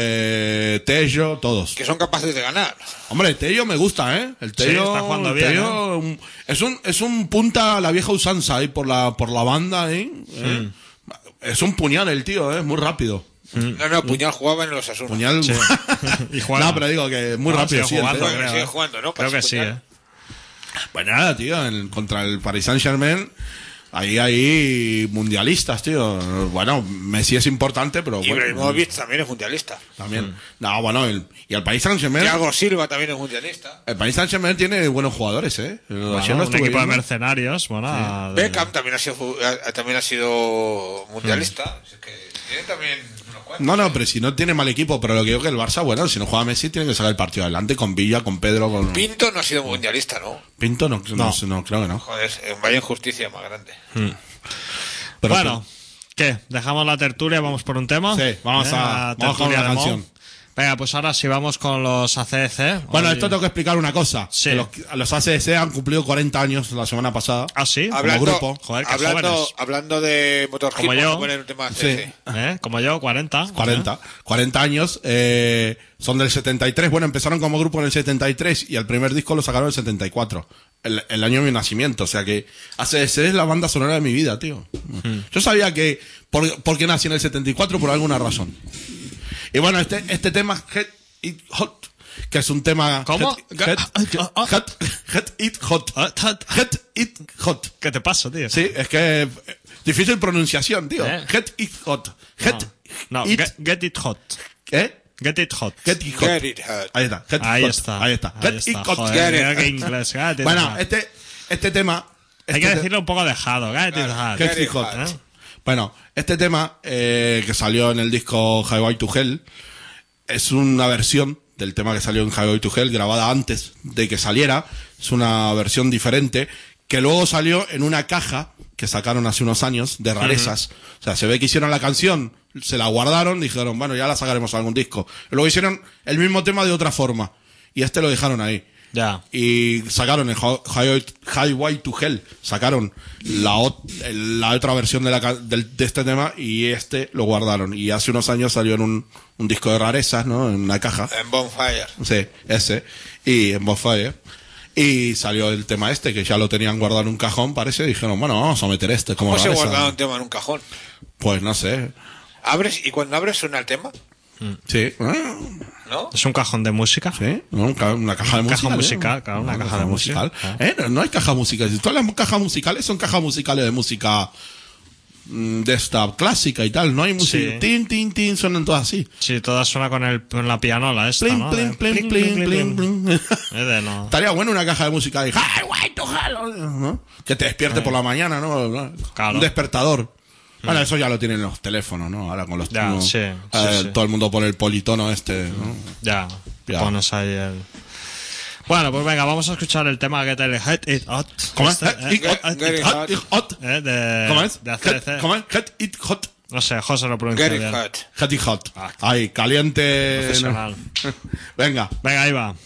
Tello, todos. Que son capaces de ganar. Hombre, Tello me gusta, ¿eh? El Tello, sí, está jugando bien. Tello, es un punta a la vieja usanza ahí por la banda ahí. Es un puñal el tío, muy rápido. No, Puñal jugaba en los Asuna. Puñal. Sí. Y juega. No, pero digo que es muy rápido. Sigue jugando, sigue jugando, ¿no? Creo que sí, Pues nada, tío, contra el Paris Saint-Germain. Ahí hay mundialistas, tío. Bueno, Messi es importante, pero bueno. Ibrahimovic también es mundialista. También. No, bueno, y el País Saint-Germain. Thiago Silva también es mundialista. El País Saint-Germain tiene buenos jugadores, un equipo de mercenarios, Sí. Beckham también ha sido mundialista. Es que tiene también unos cuantos. No, pero si no tiene mal equipo, pero lo que digo que el Barça, bueno, si no juega Messi, tiene que sacar el partido adelante con Villa, con Pedro, con. Pinto no ha sido mundialista, ¿no? Pinto no, creo que no. Joder, vaya injusticia más grande. Pero bueno, ¿qué? ¿Dejamos la tertulia? ¿Vamos por un tema? Sí, vamos con una canción. Venga, pues ahora sí vamos con los ACDC. Bueno, esto tengo que explicar una cosa. Sí. Que los ACDC han cumplido 40 años la semana pasada. ¿Ah, sí? Como grupo. Joder, qué jóvenes. Hablando de Motorhead, como yo. poner un tema ACDC. Sí. Como yo, 40. 40 años. Son del 73. Bueno, empezaron como grupo en el 73 y el primer disco lo sacaron en el 74. El año de mi nacimiento. O sea que ACDC es la banda sonora de mi vida, tío. Yo sabía que porque nací en el 74 por alguna razón. Y bueno, este tema, Get It Hot, que es un tema... ¿Cómo? Get It Hot. Get It Hot. ¿Qué te pasa, tío? Sí, es que... difícil pronunciación, tío. Get It Hot. Get It Hot. ¿Qué? Get It Hot. Get It Hot. Get It Hot. Ahí está. Get It Hot. Joder, qué inglés. Bueno, este tema... Hay que decirlo un poco dejado. Get It Hot. Get It Hot. Bueno, este tema que salió en el disco Highway to Hell es una versión del tema que salió en Highway to Hell, grabada antes de que saliera. Es una versión diferente que luego salió en una caja que sacaron hace unos años de rarezas. O sea, se ve que hicieron la canción, se la guardaron, dijeron, bueno, ya la sacaremos a algún disco. Y luego hicieron el mismo tema de otra forma. Y lo dejaron ahí. Ya. Y sacaron el Highway to Hell, sacaron la otra versión de este tema y lo guardaron. Y hace unos años salió en un disco de rarezas, ¿no? En una caja. En Bonfire. Sí, ese. Y en Bonfire. Y salió el tema que ya lo tenían guardado en un cajón, parece. Y dijeron, bueno, vamos a meter como ¿Cómo se rareza. guardaba un tema en un cajón? Pues no sé. ¿Abres y cuando abres suena el tema? Sí. ¿No? Es un cajón de música. Sí, una caja de música. Caja musical, claro, una caja de música. No hay caja musical. Todas las cajas musicales son cajas musicales de música de esta clásica y tal. No hay música. Sí. Tin, tin, tin, suenan todas así. Sí, todas suena con la pianola esta, Plin, ¿no? plin, plin, plin, plin, plin. No. Estaría bueno una caja de música de Highway to Hell, ¿no? Que te despierte por la mañana, ¿no? Claro. Un despertador. Bueno, eso ya lo tienen los teléfonos, ¿no? Ahora con los Ya, sí. todo el mundo pone el politono ¿no? Ya. Ya. Pones ahí el... Bueno, pues venga, vamos a escuchar el tema Get It Hot. ¿Cómo es? Get It Hot. ¿Cómo es? De ACDC. ¿Cómo es? Get It Hot. No sé, José lo pronuncia Get it bien. hot. Getty Hot. Ah. Ahí, caliente. Profesional. Venga. Venga, ahí va.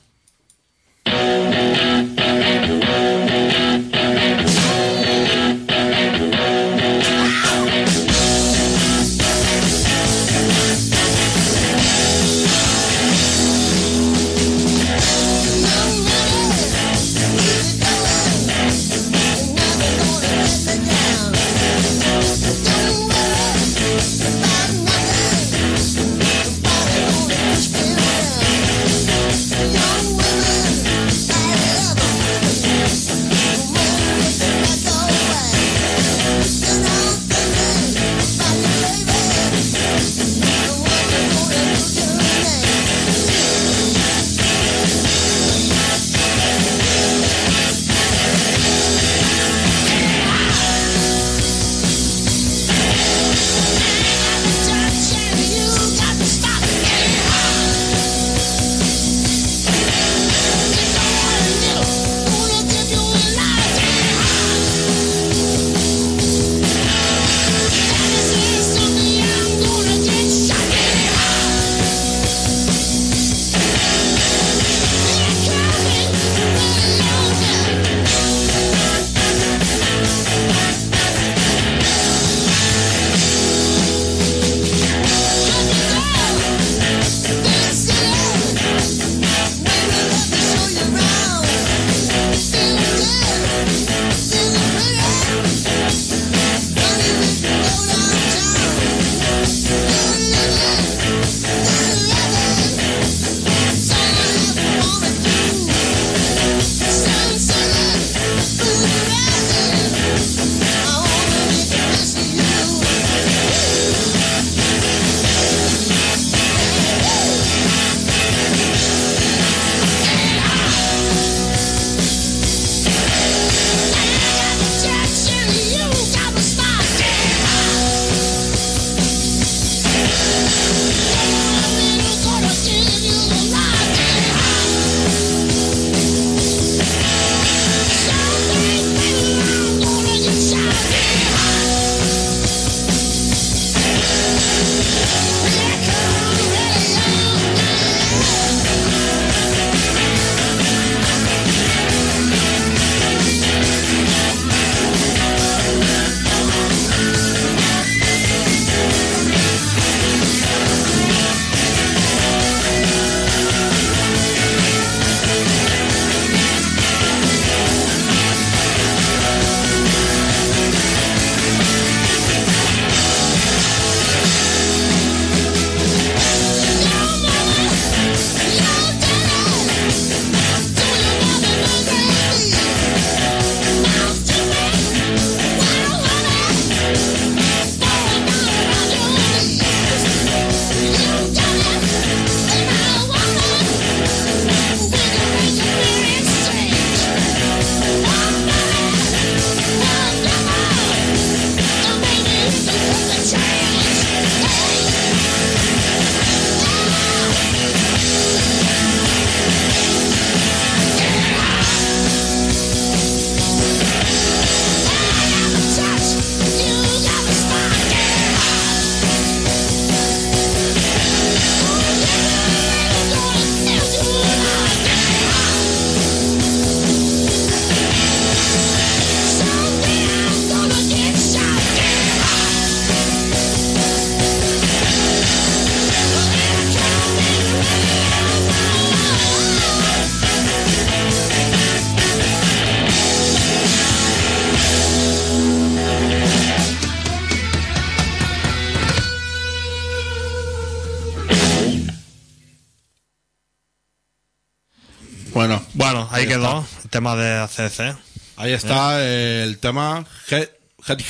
Bueno, ahí quedó el tema de ACDC. Ahí está el tema Getty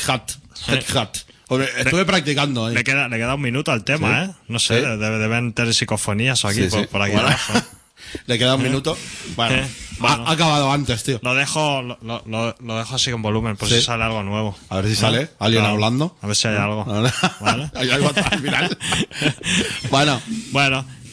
Hot. Estuve practicando ahí. Le queda un minuto al tema, Sí. No sé, Sí. deben tener psicofonías o aquí, Sí, sí. por aquí Bueno. abajo. Le queda un minuto. Bueno, Bueno. Ha acabado antes, tío. Lo dejo así con volumen, por Sí. si sale algo nuevo. A ver si sale alguien Claro. hablando. A ver si hay algo. ¿Vale? Hay algo al final. Bueno,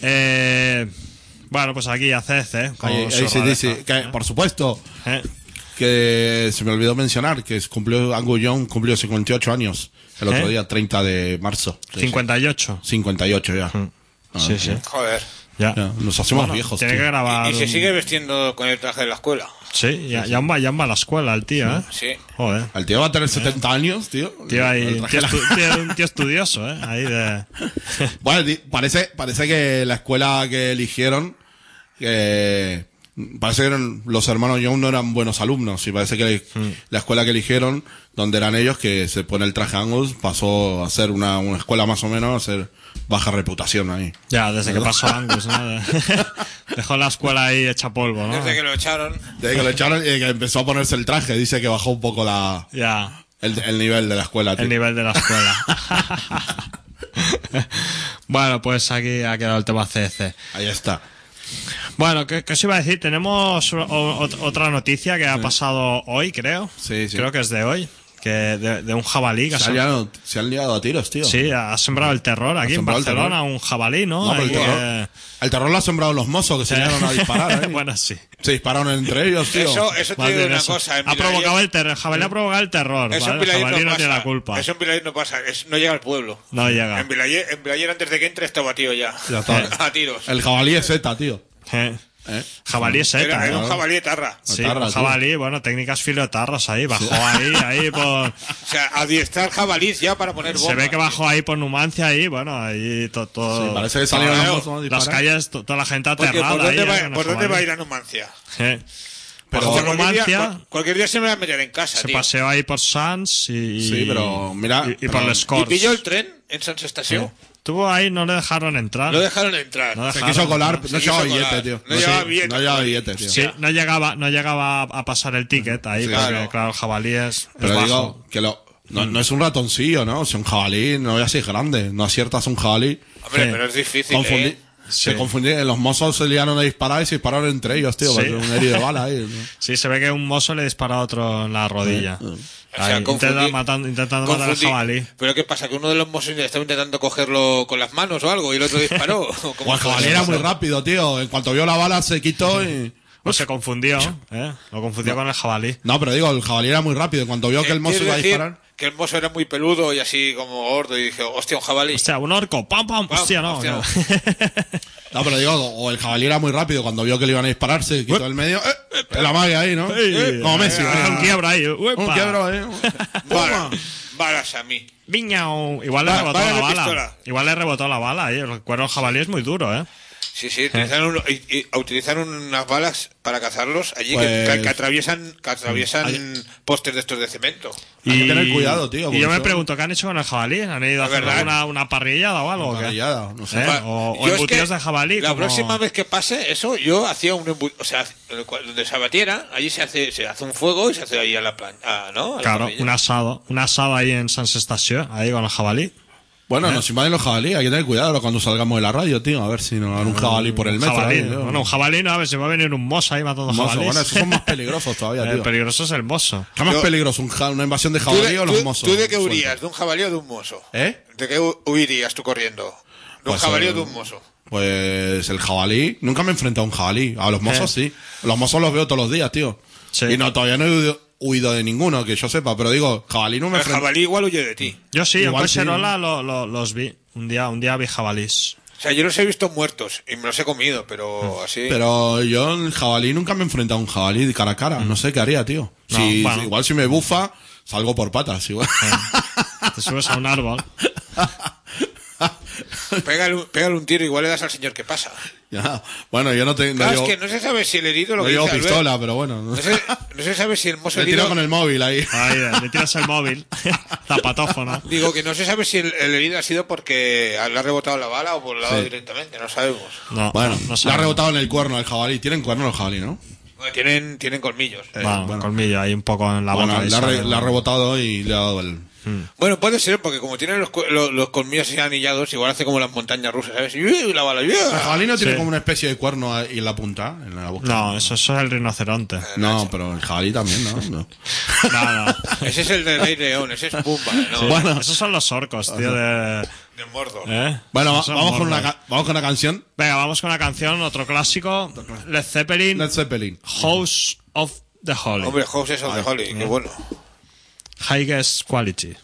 Bueno, pues aquí ACDC. Con ahí su sí, rareza, sí, que, por supuesto. que se me olvidó mencionar que Angus Young cumplió 58 años el otro día, 30 de marzo. 58. 58 ya. Sí, sí. Joder. Ya. Ya, nos hacemos Bueno, viejos, tiene tío. que grabar. Y se sigue vestiendo con el traje de la escuela. Sí, ya va a la escuela el tío, ¿eh? Sí. Joder. El tío va a tener 70 años, tío. Tío, ahí, El traje un tío estudioso, ¿eh? Ahí de... Bueno, parece que la escuela que eligieron, parece que los hermanos Young no eran buenos alumnos, y parece que la escuela que eligieron, donde eran ellos, que se pone el traje Angus, pasó a ser una escuela más o menos, a ser baja reputación ahí. Ya, desde que pasó Angus, ¿no? Dejó la escuela ahí hecha polvo, ¿no? Desde que lo echaron. Desde que lo echaron y que empezó a ponerse el traje, dice que bajó un poco Ya, el nivel de la escuela, tío. el nivel de la escuela. Bueno, pues aquí ha quedado el tema CC. Ahí está. Bueno, ¿qué os iba a decir? Tenemos otra noticia que ha pasado hoy, creo. Sí, sí. Creo que es de hoy. Que de un jabalí que Se han liado a tiros, tío. Sí, ha sembrado el terror aquí en sembrado el Barcelona, terror. un jabalí, ¿no? No, pero Ahí el terror, el terror lo han sembrado los mozos que se liaron a disparar. Bueno, sí. Se dispararon entre ellos, tío. Eso te Más digo bien una eso. cosa. Ha provocado el terror. El jabalí ha provocado el terror. Eso en ¿vale? El Vilaller jabalí no no pasa. tiene la culpa. Eso en Vilaller no pasa. No llega al pueblo. No llega. En Vilaller antes de que entre está batido ya. Ya está. A tiros. El jabalí es Z, tío. Jabalí es Era ETA, un ¿eh? jabalí de tarra. Sí, Tarra, un tío. jabalí, bueno, técnicas filotarras ahí, bajó ahí por... O sea, adiestrar jabalís ya para poner bombas. Se ve que bajó ahí por Numancia ahí, bueno, ahí todo... Sí, parece que salieron Claro, los mozos a disparar. Las calles, toda la gente Porque aterrada ¿por dónde, ahí, va, con el ¿por dónde jabalí. va a ir a Numancia? Pero O sea, Numancia cualquier día se me va a meter en casa, se tío. paseó ahí por Sants y... Sí, pero mira... Y por les ¿Y Corts. pilló el tren en Sans Estación? Estuvo ahí, no le dejaron entrar. Lo dejaron entrar. No Se dejaron, quiso colar, Se no quiso llevaba colar. billete, tío. No llevaba Sí, billete. No llevaba billete, tío. Sí, no llegaba a pasar el ticket ahí, Sí, porque claro, el jabalí es Pero bajo. digo que no es un ratoncillo, ¿no? Si un jabalí no es así grande. No aciertas un jabalí. Hombre, Sí. pero es difícil, Confundí. Sí. Se confundieron, los mozos se liaron a disparar y se dispararon entre ellos, tío. Sí. Porque un herido de bala ahí. ¿no? Sí, se ve que un mozo le dispara a otro en la rodilla. O sea, Ahí, confundí- intentando matar al confundí. jabalí. Pero ¿qué pasa? ¿Que uno de los mozos estaba intentando cogerlo con las manos o algo y el otro disparó? ¿O cómo O el fue jabalí eso? era muy rápido, tío. En cuanto vio la bala se quitó y... Pues se confundió, ¿eh? Lo confundió con el jabalí. No, pero digo, el jabalí era muy rápido. En cuanto vio que el mozo ¿Quieres iba a decir disparar... que el mozo era muy peludo y así como gordo y dije, hostia, un jabalí. Hostia, un orco, pam, pam, Pam, hostia, no. hostia. no. No, pero digo, o el jabalí era muy rápido. Cuando vio que le iban a disparar se quitó el medio. La magia ahí, ¿no? Como Messi. Hace un quiebra ahí. Uepa. Un quiebro ahí. Balas a mí. Viñao. Igual le Va- rebotó bala la de bala. pistola. Igual le rebotó la bala ahí. El cuero del jabalí es muy duro, ¿eh? Sí, sí, utilizaron unas balas para cazarlos allí Pues- que atraviesan postes de estos de cemento. Hay que tener cuidado, tío, Y porque yo me eso- pregunto, ¿qué han hecho con el jabalí? ¿Han ido a Es hacer verdad. una parrillada o algo? o qué? Parrillada, no sé. ¿Eh? Va, O yo es embutidos que de jabalí. La como- próxima vez que pase eso, yo hacía un embutido, o sea, donde se abatiera, allí se hace un fuego y se hace ahí a la plancha, ¿no? A la Claro, parrilla. un asado ahí en Sans Estació, ahí con el jabalí. Bueno, nos invaden los jabalíes. Hay que tener cuidado cuando salgamos de la radio, tío. A ver si nos dan un jabalí por el metro. Jabalí, ahí, ¿no? tío. Bueno, un jabalí no, a ver si va a venir un mozo ahí matando Un mozo. jabalíes. Bueno, esos son más peligrosos todavía, El tío. peligroso es el mozo. ¿Qué más Yo- peligroso? ¿Una invasión de ¿Tú jabalí de, o los tú- mozos? tú de qué Suelta. huirías? ¿De un jabalí o de un mozo? ¿Eh? ¿De qué huirías tú corriendo? ¿De un Pues, jabalí o de un mozo? Pues el jabalí. Nunca me he enfrentado a un jabalí. A los mozos sí. Los mozos los veo todos los días, tío. Sí. Y no, todavía no he huido de ninguno, que yo sepa. Pero digo, jabalí no me El enfrento. jabalí igual huye de ti. Yo sí, en Igual sí, Cocherola los vi. Un día vi jabalís. O sea, yo los he visto muertos y me los he comido, pero así... Pero yo, el jabalí, nunca me he enfrentado a un jabalí de cara a cara. No sé qué haría, tío. No, Si, bueno. igual si me bufa, salgo por patas. Igual. Te subes a un árbol. Pégale un tiro, igual le das al señor que pasa. Ya. Bueno, yo no tengo. Claro, es que no se sabe si el herido lo no que llevo dice Albert, pistola, pero bueno. no se sabe si el mozo Me tiro herido... con el móvil ahí. Ahí, le tiras el móvil. Zapatófono. Digo que no se sabe si el herido ha sido porque le ha rebotado la bala o por el lado Sí. directamente, no sabemos. No, Bueno, no le ha sabemos. rebotado en el cuerno al jabalí. Tienen cuerno los jabalí, ¿no? Bueno, tienen colmillos. Bueno, bueno. colmillo ahí un poco en la Bueno, boca. ahí le ha, sale, le ha rebotado y le ha dado el. Bueno, puede ser, porque como tienen los colmillos así anillados, igual hace como las montañas rusas, ¿sabes? Y la bala, El jabalí no tiene Sí. como una especie de cuerno ahí en la punta, en la boca. No, eso es el rinoceronte. No, pero el jabalí también, ¿no? No. No. Ese es el del Rey León, ese es Pumba, ¿no? Bueno. Esos son los orcos, tío, de... De Mordor. ¿eh? Bueno, Esos son vamos con Mordor. vamos con una canción. Venga, vamos con una canción, otro clásico. Led Zeppelin, Led Zeppelin. House of the Holy. Hombre, House es of the Holy, qué bueno. Highest Quality.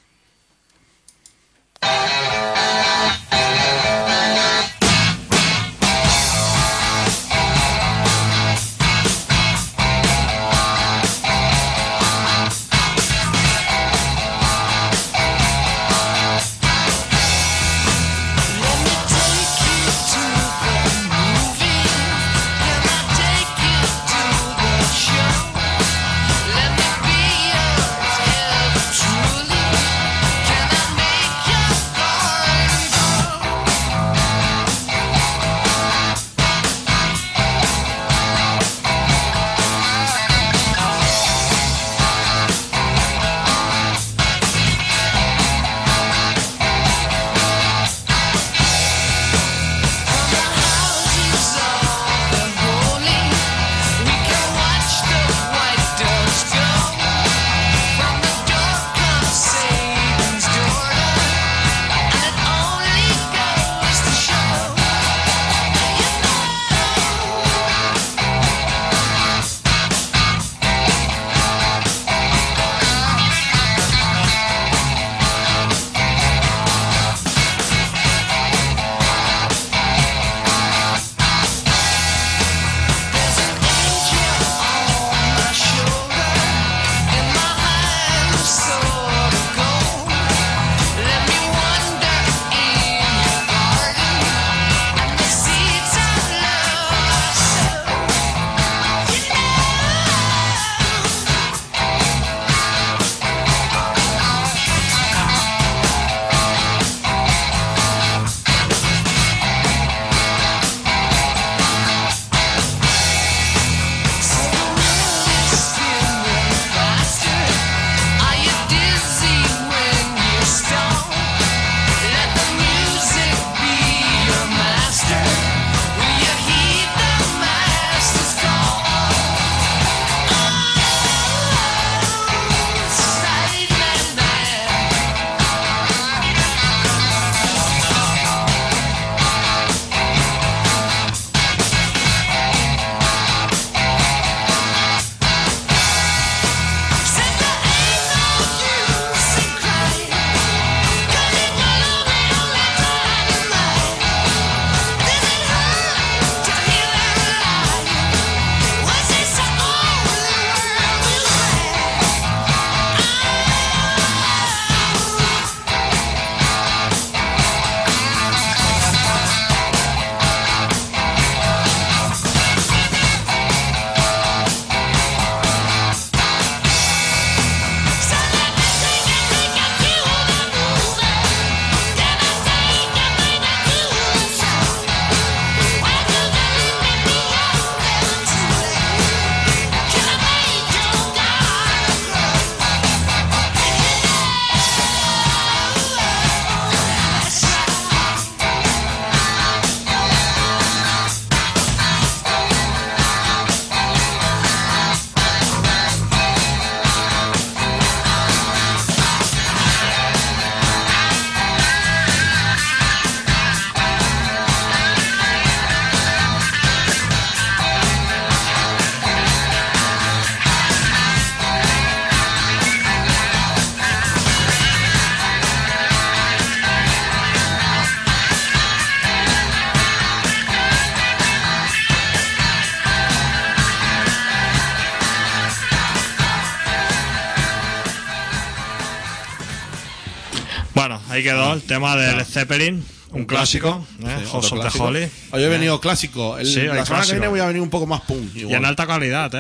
Bueno, ahí quedó el tema de Led Zeppelin, un clásico, House of the Holy. Hoy he venido clásico. La semana clásico. que viene voy a venir un poco más punk. Y en alta calidad,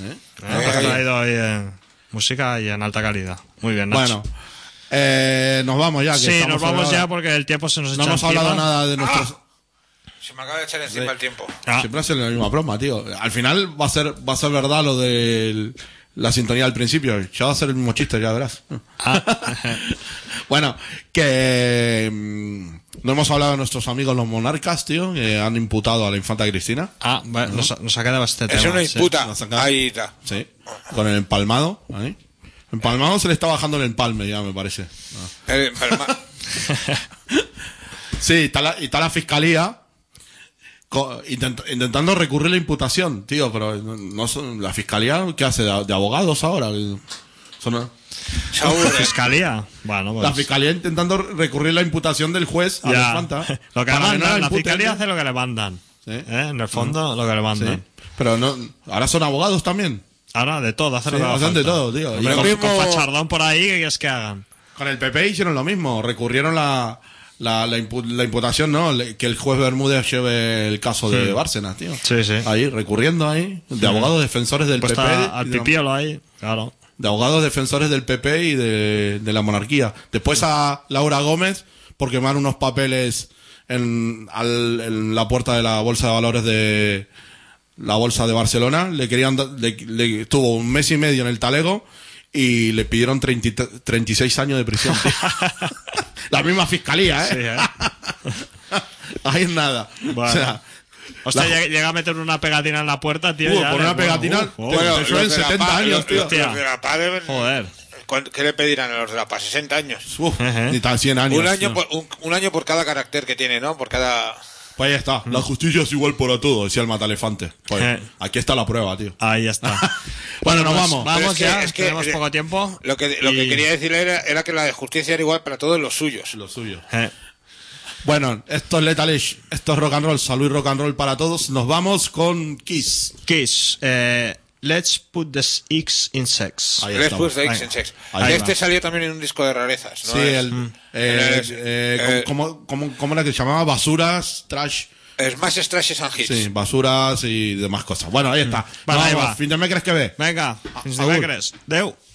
Has traído hoy música y en alta calidad. Muy bien, Nacho. Bueno, nos vamos ya. Sí, nos vamos ya porque el tiempo se nos echa No hemos encima. hablado nada de nuestros... Se me acaba de echar encima el tiempo. Siempre hace la misma broma, tío. Al final va a ser verdad lo de la sintonía al principio. Ya va a ser el mismo chiste, ya verás. Bueno, que no hemos hablado de nuestros amigos los monarcas, tío, que han imputado a la infanta Cristina. Bueno, nos ha quedado este tema. Eso no imputa. Sí, ahí está. Sí, con el empalmado. Ahí. Empalmado se le está bajando el empalme, ya me parece. Sí, está la fiscalía. intentando recurrir a la imputación, tío, pero no son la fiscalía, ¿qué hace? ¿De abogados ahora? Se aburre. Fiscalía. Bueno, pues. La fiscalía intentando recurrir a la imputación del juez a la Fanta. Lo que Para que no la imputen, fiscalía tío. hace lo que le mandan. Sí. En el fondo, lo que le mandan. Sí. Pero no, ahora son abogados también. Ahora de todo, hace Sí, lo que le hacen de falta. todo, tío. Y Y con, mismo- con fachardón por ahí, ¿qué quieres que hagan? con el PP hicieron lo mismo. Recurrieron la imputación, ¿no? Que el juez Bermúdez lleve el caso de Bárcenas, tío. Sí, sí. Ahí, recurriendo ahí. De abogados defensores del Pues PP. está al pipiolo ahí, claro. De abogados defensores del PP y de la monarquía. Después a Laura Gómez por quemar unos papeles en la puerta de la Bolsa de Valores de la Bolsa de Barcelona. Le querían estuvo un mes y medio en el talego y le pidieron 36 años de prisión. Tío. La misma fiscalía, Sí, ¿eh? Ahí es nada. Bueno. O sea, Llega a meter una pegatina en la puerta, tío. ya por una pegatina, Bueno, te suelen los de la 70 PA, años, tío. hostia. Los de la PA deben- Joder. ¿Qué le pedirán a los de la PA? 60 años. Ni tan 100 años. Un año, tío. un año por cada carácter que tiene, ¿no? Por cada... Pues ahí está. La justicia es igual para todo, decía el matalefante. Pues aquí está la prueba, tío. Ahí está. Bueno, nos pues vamos. Vamos Pero es que- ya, es que- tenemos poco tiempo. Lo que Y- quería decir era que la justicia era igual para todos los suyos. Lo suyo. Eh, Bueno, esto es Letalish, esto es rock and roll, salud y rock and roll para todos. Nos vamos con Kiss. Kiss. Let's put the X in sex. Ahí Les estamos. Push the X Ahí. en Sex. Ahí Este va. salió también en un disco de rarezas, ¿no? Sí, Es- ¿cómo era que se llamaba? Basuras, trash. Smash, Trashes and Hits. Sí, basuras y demás cosas. Bueno, ahí está. Bueno, ahí Vamos, va. fin de mes crees que ve. Venga, fins Agur. dimecres. Adéu.